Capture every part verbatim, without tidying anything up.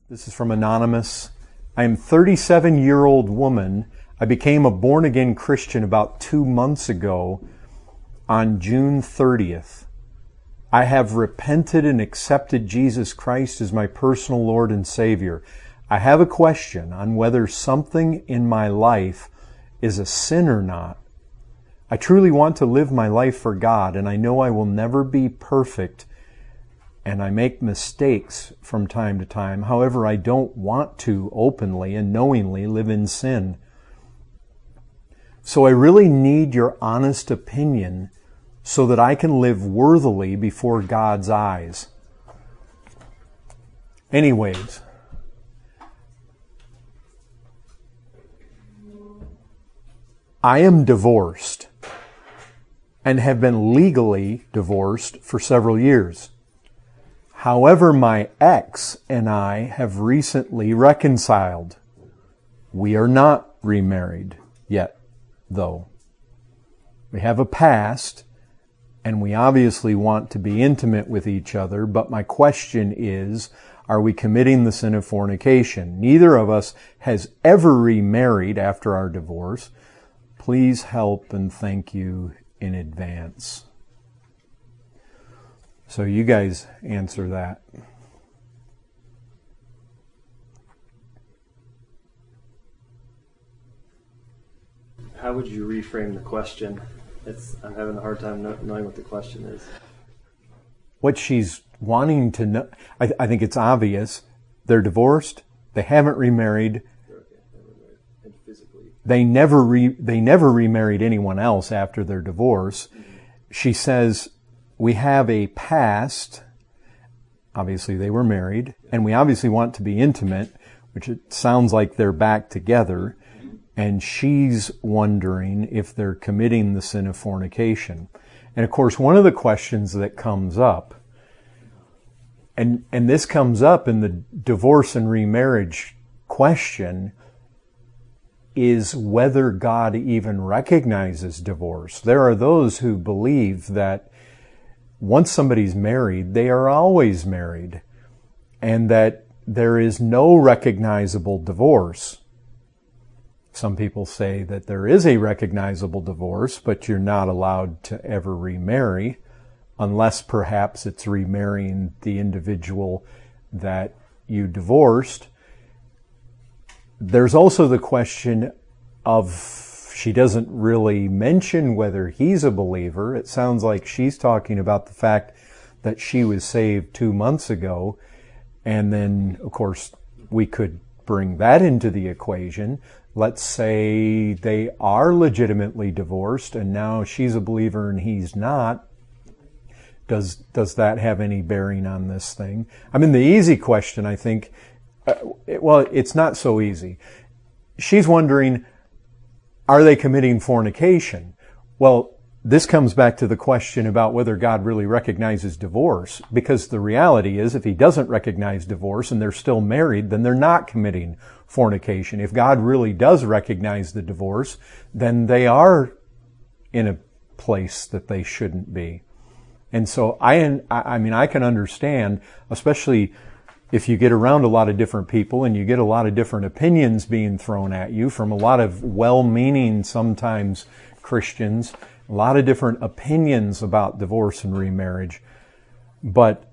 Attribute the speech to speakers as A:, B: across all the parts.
A: This is from Anonymous. I am a thirty-seven-year-old woman. I became a born-again Christian about two months ago on June thirtieth. I have repented and accepted Jesus Christ as my personal Lord and Savior. I have a question on whether something in my life is a sin or not. I truly want to live my life for God, and I know I will never be perfect, and I make mistakes from time to time. However, I don't want to openly and knowingly live in sin. So I really need your honest opinion so that I can live worthily before God's eyes. Anyways, I am divorced and have been legally divorced for several years. However, my ex and I have recently reconciled. We are not remarried yet, though. We have a past, and we obviously want to be intimate with each other, but my question is, are we committing the sin of fornication? Neither of us has ever remarried after our divorce. Please help and thank you in advance. So you guys answer that.
B: How would you reframe the question? It's, I'm having a hard time knowing what the question is.
A: What she's wanting to know, I, I think it's obvious. They're divorced. They haven't remarried.
B: Okay, never married. And physically.
A: They never re, they never remarried anyone else after their divorce. Mm-hmm. She says, we have a past. Obviously, they were married, and we obviously want to be intimate, which it sounds like they're back together. And she's wondering if they're committing the sin of fornication. And of course, one of the questions that comes up, and, and this comes up in the divorce and remarriage question, is whether God even recognizes divorce. There are those who believe that once somebody's married, they are always married, and that there is no recognizable divorce. Some people say that there is a recognizable divorce, but you're not allowed to ever remarry, unless perhaps it's remarrying the individual that you divorced. There's also the question of, she doesn't really mention whether he's a believer. It sounds like she's talking about the fact that she was saved two months ago. And then, of course, we could bring that into the equation. Let's say they are legitimately divorced and now she's a believer and he's not. Does, does that have any bearing on this thing? I mean, the easy question, I think, uh, it, well, it's not so easy. She's wondering, are they committing fornication? Well, this comes back to the question about whether God really recognizes divorce, because the reality is if he doesn't recognize divorce and they're still married, then they're not committing fornication. If God really does recognize the divorce, then they are in a place that they shouldn't be. And so I, I mean, I can understand, especially if you get around a lot of different people and you get a lot of different opinions being thrown at you from a lot of well-meaning, sometimes Christians, a lot of different opinions about divorce and remarriage. But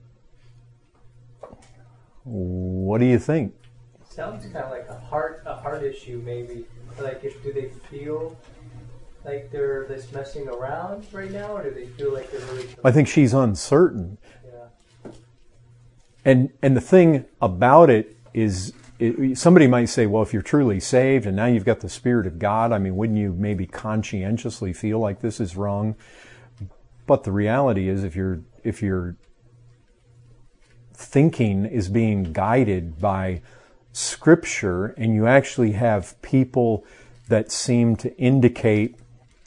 A: what do you think?
C: Sounds kind of like a heart, a heart issue, maybe. Like, if do they feel like they're just messing around right now, or do they feel like they're really?
A: I think she's uncertain.
C: Yeah.
A: And and the thing about it is, it, somebody might say, well, if you're truly saved and now you've got the Spirit of God, I mean, wouldn't you maybe conscientiously feel like this is wrong? But the reality is, if you're if your thinking is being guided by Scripture, and you actually have people that seem to indicate,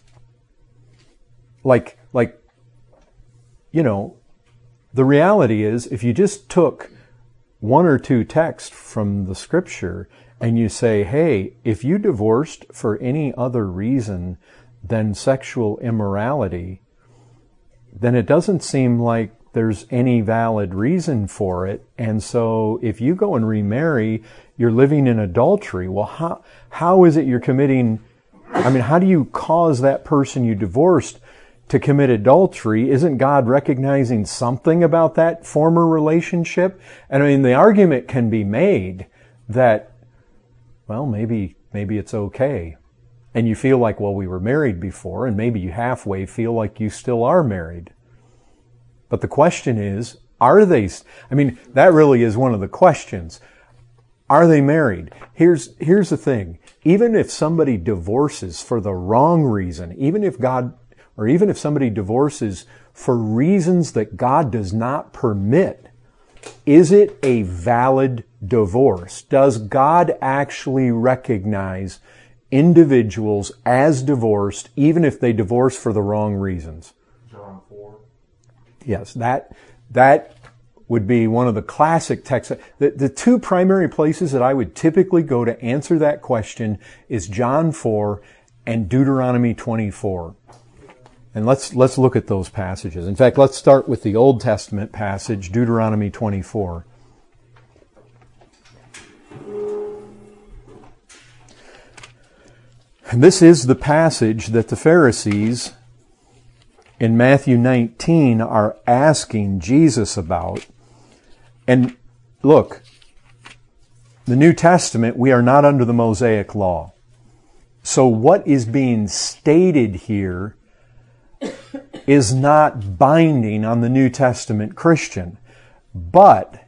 A: like, like, you know, the reality is, if you just took one or two texts from the Scripture and you say, hey, if you divorced for any other reason than sexual immorality, then it doesn't seem like there's any valid reason for it. And so if you go and remarry, you're living in adultery. Well, how, how is it you're committing, I mean, how do you cause that person you divorced to commit adultery? Isn't God recognizing something about that former relationship? And I mean, the argument can be made that, well, maybe, maybe it's okay. And you feel like, well, we were married before, and maybe you halfway feel like you still are married. But the question is, are they, I mean, that really is one of the questions. Are they married? Here's, here's the thing. Even if somebody divorces for the wrong reason, even if God, or even if somebody divorces for reasons that God does not permit, is it a valid divorce? Does God actually recognize individuals as divorced, even if they divorce for the wrong reasons?
D: John four.
A: Yes, that that would be one of the classic texts. The, the two primary places that I would typically go to answer that question is John four and Deuteronomy twenty-four. And let's let's look at those passages. In fact, let's start with the Old Testament passage, Deuteronomy twenty-four. And this is the passage that the Pharisees in Matthew nineteen are asking Jesus about. And look, the New Testament, we are not under the Mosaic law. So what is being stated here is not binding on the New Testament Christian. But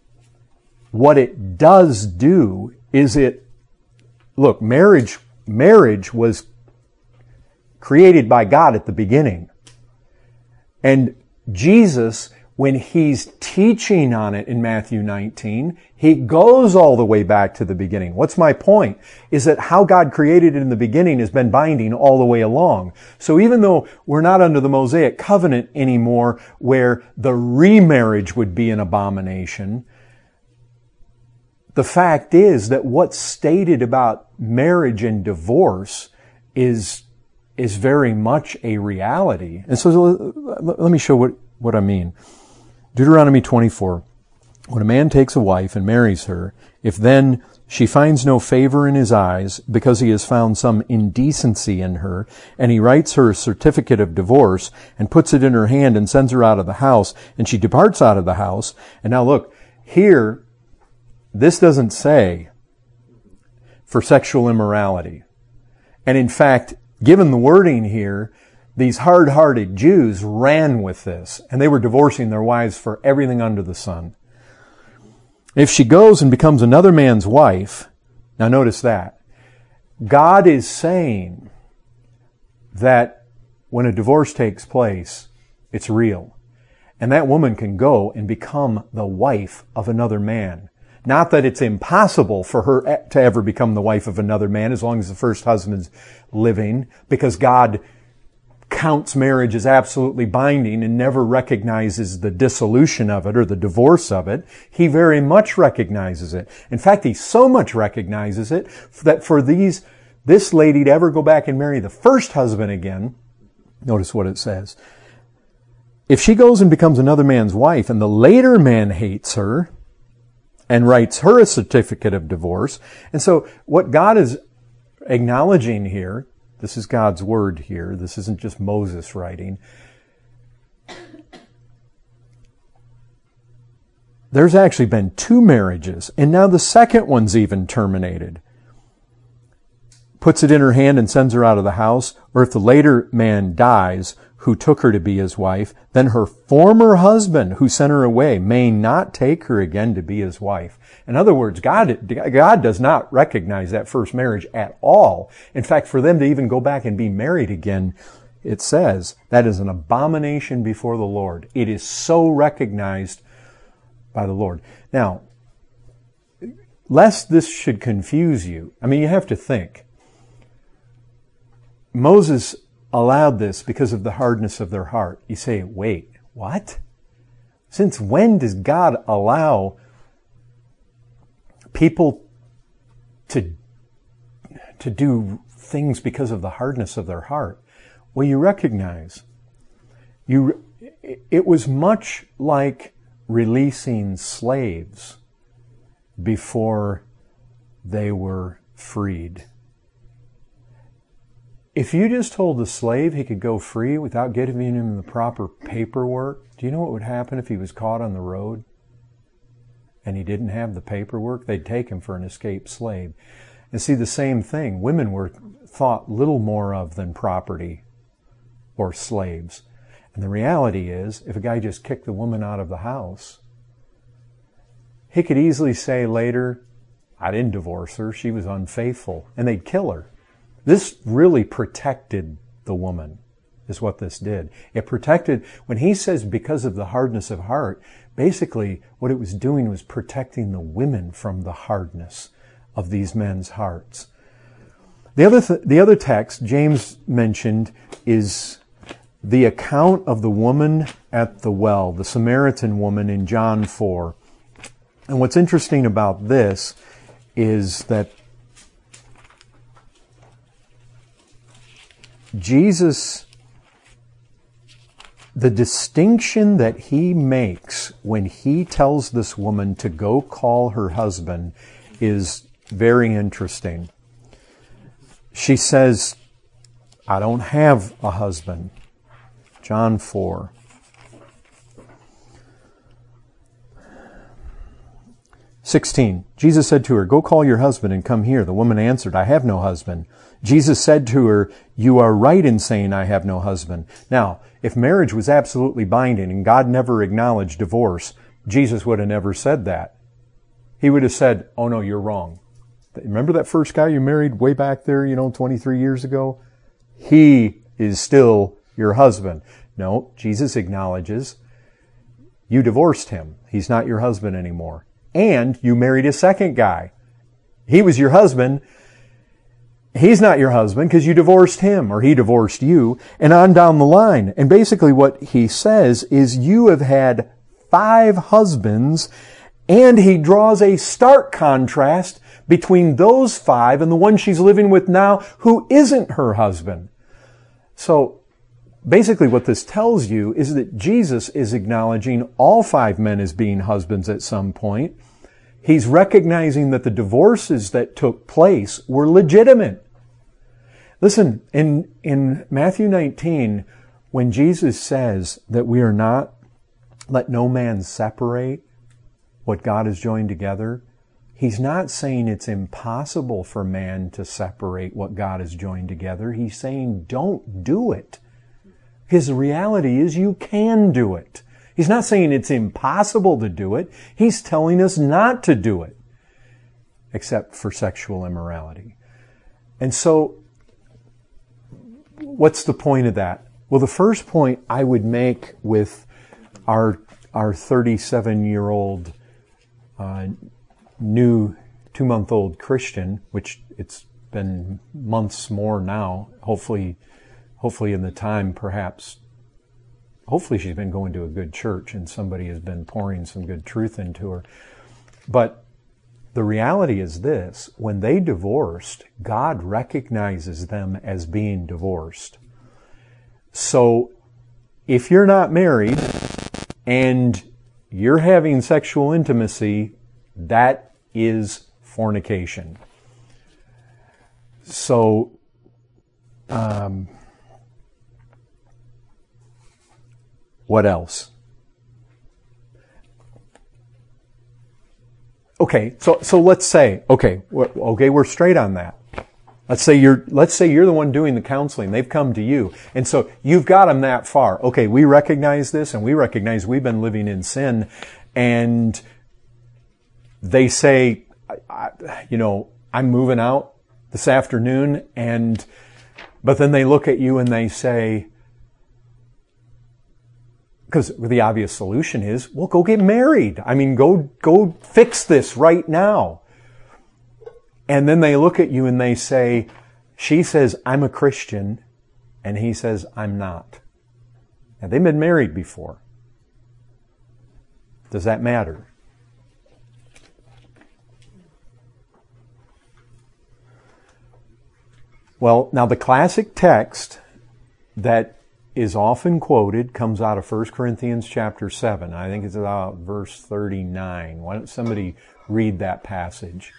A: what it does do is it, look, marriage, marriage was created by God at the beginning. And Jesus, when He's teaching on it in Matthew nineteen, He goes all the way back to the beginning. What's my point? Is that how God created it in the beginning has been binding all the way along. So even though we're not under the Mosaic covenant anymore, where the remarriage would be an abomination, the fact is that what's stated about marriage and divorce is is very much a reality. And so let me show what, what I mean. Deuteronomy twenty-four. When a man takes a wife and marries her, if then she finds no favor in his eyes because he has found some indecency in her, and he writes her a certificate of divorce and puts it in her hand and sends her out of the house, and she departs out of the house. And now look, here, this doesn't say for sexual immorality. And in fact, given the wording here, these hard-hearted Jews ran with this, and they were divorcing their wives for everything under the sun. If she goes and becomes another man's wife, now notice that, God is saying that when a divorce takes place, it's real. And that woman can go and become the wife of another man. Not that it's impossible for her to ever become the wife of another man as long as the first husband's living, because God counts marriage as absolutely binding and never recognizes the dissolution of it or the divorce of it. He very much recognizes it. In fact, he so much recognizes it that for these, this lady to ever go back and marry the first husband again, notice what it says. If she goes and becomes another man's wife and the later man hates her and writes her a certificate of divorce, and so what God is acknowledging here, this is God's word here. This isn't just Moses writing. There's actually been two marriages, and now the second one's even terminated. Puts it in her hand and sends her out of the house, or if the later man dies, who took her to be his wife, then her former husband who sent her away may not take her again to be his wife. In other words, God, God does not recognize that first marriage at all. In fact, for them to even go back and be married again, it says that is an abomination before the Lord. It is so recognized by the Lord. Now, lest this should confuse you, I mean, you have to think. Moses allowed this because of the hardness of their heart. You say, wait, what? Since when does God allow people to, to do things because of the hardness of their heart? Well, you recognize, you, it was much like releasing slaves before they were freed. If you just told the slave he could go free without giving him the proper paperwork, do you know what would happen if he was caught on the road and he didn't have the paperwork? They'd take him for an escaped slave. And see, the same thing, women were thought little more of than property or slaves. And the reality is, if a guy just kicked the woman out of the house, he could easily say later, I didn't divorce her, she was unfaithful, and they'd kill her. This really protected the woman, is what this did. It protected, when he says because of the hardness of heart, basically what it was doing was protecting the women from the hardness of these men's hearts. The other, th- the other text James mentioned is the account of the woman at the well, the Samaritan woman in John four. And what's interesting about this is that Jesus, the distinction that he makes when he tells this woman to go call her husband is very interesting. She says, I don't have a husband. John four. sixteen. Jesus said to her, go call your husband and come here. The woman answered, I have no husband. Jesus said to her, you are right in saying I have no husband. Now, if marriage was absolutely binding and God never acknowledged divorce, Jesus would have never said that. He would have said, oh no, you're wrong. Remember that first guy you married way back there, you know, twenty-three years ago? He is still your husband. No, Jesus acknowledges you divorced him. He's not your husband anymore. And you married a second guy. He was your husband. He's not your husband because you divorced him or he divorced you, and on down the line. And basically what he says is you have had five husbands, and he draws a stark contrast between those five and the one she's living with now who isn't her husband. So basically what this tells you is that Jesus is acknowledging all five men as being husbands at some point. He's recognizing that the divorces that took place were legitimate. Listen, in, in Matthew nineteen, when Jesus says that we are not, let no man separate what God has joined together, he's not saying it's impossible for man to separate what God has joined together. He's saying don't do it. His reality is you can do it. He's not saying it's impossible to do it. He's telling us not to do it, except for sexual immorality. And so, what's the point of that? Well, the first point I would make with our our thirty-seven-year-old uh, new two-month-old Christian, which it's been months more now, hopefully, hopefully in the time perhaps, hopefully she's been going to a good church and somebody has been pouring some good truth into her. But the reality is this, when they divorced, God recognizes them as being divorced. So if you're not married and you're having sexual intimacy, that is fornication. So, um, what else? Okay, so so let's say, okay, okay, we're straight on that. Let's say you're let's say you're the one doing the counseling. They've come to you, and so you've got them that far. Okay, we recognize this, and we recognize we've been living in sin, and they say, I, I, you know, I'm moving out this afternoon, and but then they look at you and they say, because the obvious solution is, well, go get married. I mean, go, go fix this right now. And then they look at you and they say, she says, I'm a Christian, and he says, I'm not. Now, they've been married before. Does that matter? Well, now the classic text that is often quoted, comes out of First Corinthians chapter seven. I think it's about verse thirty-nine. Why don't somebody read that passage?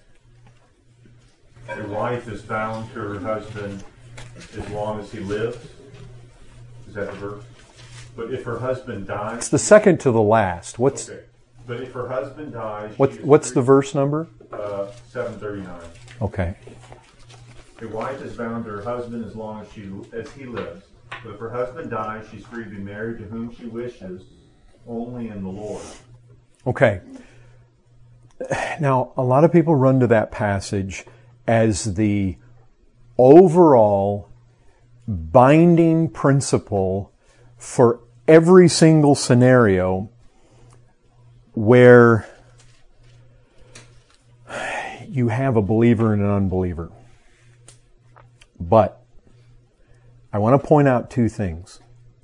D: A wife is bound to her husband as long as he lives. Is that the verse? But if her husband dies...
A: It's the second to the last. What's
D: okay. But if her husband dies...
A: What, what's free, the verse number?
D: Uh, seven thirty-nine.
A: Okay.
D: A wife is bound to her husband as long as she as he lives. But if her husband dies, she's free to be married to whom she wishes, only in the Lord.
A: Okay. Now, a lot of people run to that passage as the overall binding principle for every single scenario where you have a believer and an unbeliever. But I want to point out two things.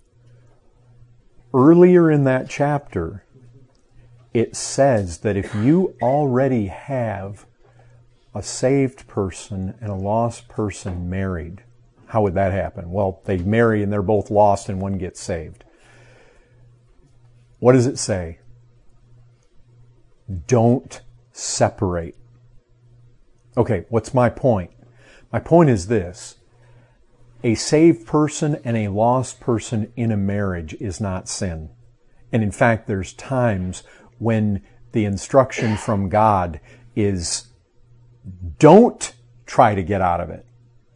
A: Earlier in that chapter, it says that if you already have a saved person and a lost person married, how would that happen? Well, they marry and they're both lost and one gets saved. What does it say? Don't separate. Okay, what's my point? My point is this. A saved person and a lost person in a marriage is not sin. And in fact, there's times when the instruction from God is don't try to get out of it.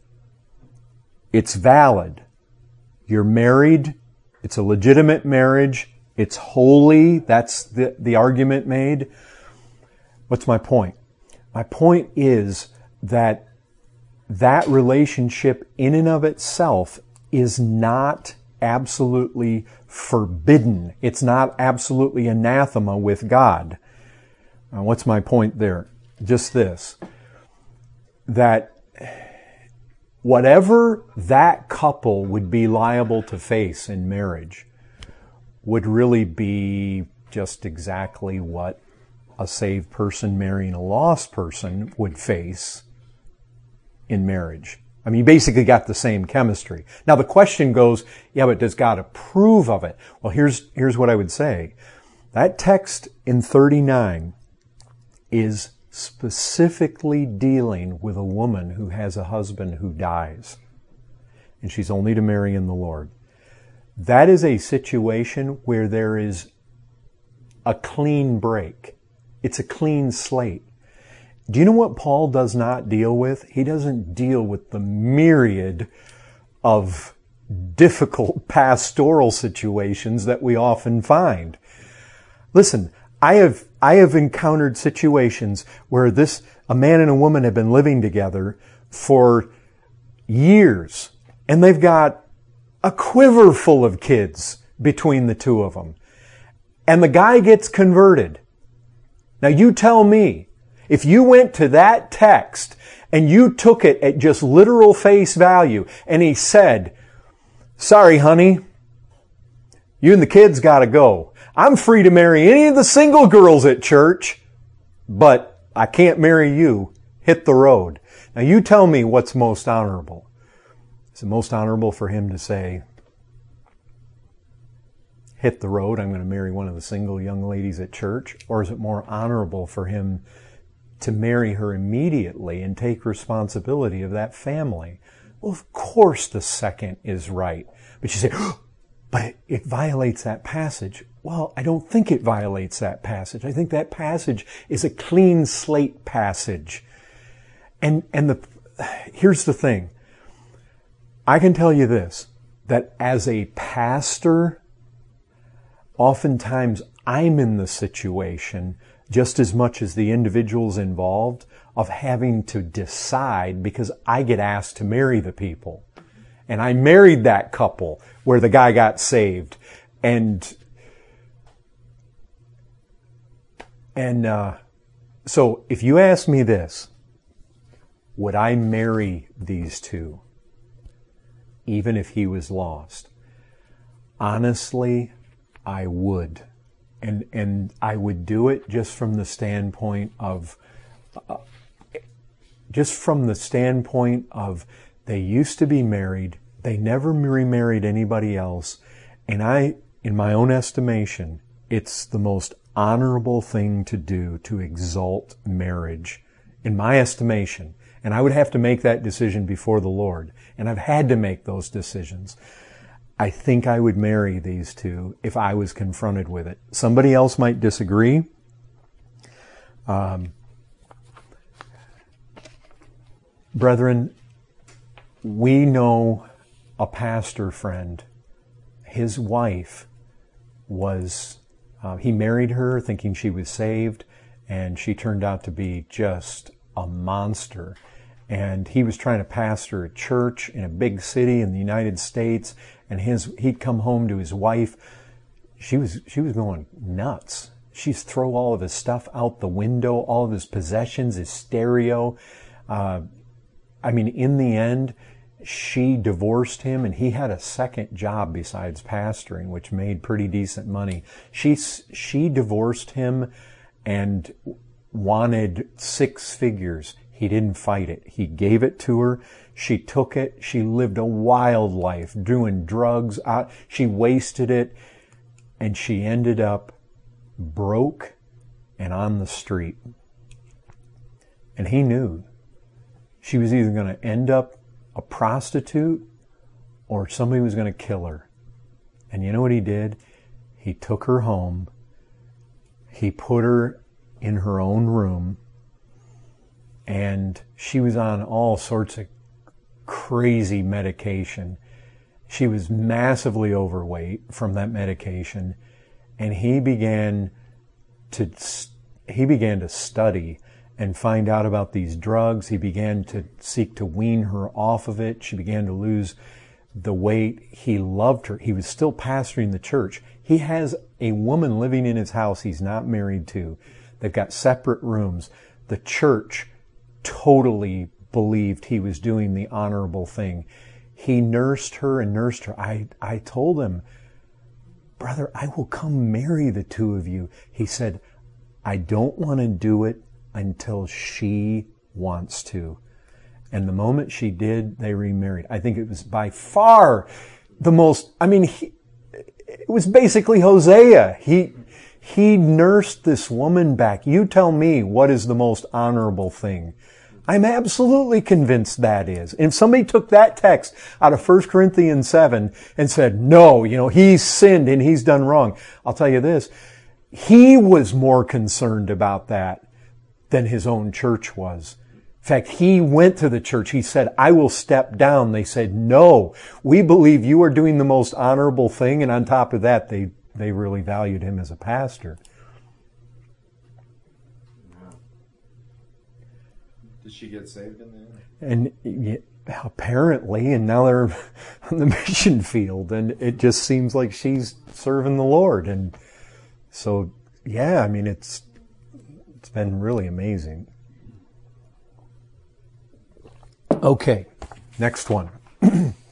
A: It's valid. You're married. It's a legitimate marriage. It's holy. That's the, the argument made. What's my point? My point is that that relationship in and of itself is not absolutely forbidden. It's not absolutely anathema with God. Uh, what's my point there? Just this. That whatever that couple would be liable to face in marriage would really be just exactly what a saved person marrying a lost person would face in marriage. I mean, you basically got the same chemistry. Now the question goes, yeah, but does God approve of it? Well, here's, here's what I would say. That text in thirty-nine is specifically dealing with a woman who has a husband who dies. And she's only to marry in the Lord. That is a situation where there is a clean break. It's a clean slate. Do you know what Paul does not deal with? He doesn't deal with the myriad of difficult pastoral situations that we often find. Listen, I have, I have encountered situations where this, a man and a woman have been living together for years, and they've got a quiver full of kids between the two of them. And the guy gets converted. Now you tell me, if you went to that text and you took it at just literal face value and he said, sorry, honey, you and the kids gotta go. I'm free to marry any of the single girls at church, but I can't marry you. Hit the road. Now you tell me what's most honorable. Is it most honorable for him to say, hit the road, I'm going to marry one of the single young ladies at church? Or is it more honorable for him to marry her immediately and take responsibility of that family? Well, of course the second is right. But you say, oh, but it violates that passage. Well, I don't think it violates that passage. I think that passage is a clean slate passage. And, and the, here's the thing. I can tell you this, that as a pastor, oftentimes I'm in the situation, just as much as the individuals involved, of having to decide because I get asked to marry the people. And I married that couple where the guy got saved. And, and, uh, so if you ask me this, would I marry these two, even if he was lost? Honestly, I would. And, and I would do it just from the standpoint of, uh, just from the standpoint of they used to be married, They never remarried anybody else. And I, in my own estimation, it's the most honorable thing to do to exalt marriage, in my estimation. And I would have to make that decision before the Lord. And I've had to make those decisions. I think I would marry these two if I was confronted with it. Somebody else might disagree. Um, brethren, we know a pastor friend. His wife was, uh, he married her thinking she was saved, and she turned out to be just a monster. And he was trying to pastor a church in a big city in the United States, and his he'd come home to his wife. She was she was going nuts. She'd throw all of his stuff out the window, all of his possessions, his stereo. Uh, I mean, in the end, she divorced him, and he had a second job besides pastoring, which made pretty decent money. She she divorced him and wanted six figures. He didn't fight it. He gave it to her. She took it. She lived a wild life, doing drugs. Uh, she wasted it, and she ended up broke and on the street. And he knew she was either going to end up a prostitute or somebody was going to kill her. And you know what he did? He took her home. He put her in her own room, and she was on all sorts of crazy medication. She was massively overweight from that medication, and he began to he began to study and find out about these drugs. He began to seek to wean her off of it. She began to lose the weight. He loved her. He was still pastoring the church. He has a woman living in his house he's not married to. They've got separate rooms. The church totally believed he was doing the honorable thing. He nursed her and nursed her. I, I told him, brother, I will come marry the two of you. He said, I don't want to do it until she wants to. And the moment she did, they remarried. I think it was by far the most, I mean, he, it was basically Hosea. He, he nursed this woman back. You tell me what is the most honorable thing. I'm absolutely convinced that is. And if somebody took that text out of First Corinthians seven and said, no, you know, he's sinned and he's done wrong, I'll tell you this, he was more concerned about that than his own church was. In fact, he went to the church. He said, I will step down. They said, no, we believe you are doing the most honorable thing. And on top of that, they, they really valued him as a pastor.
E: Did she get saved in the end?
A: And yeah, apparently, and now they're on the mission field, and it just seems like she's serving the Lord. And so, yeah, I mean, it's it's been really amazing. Okay, next one.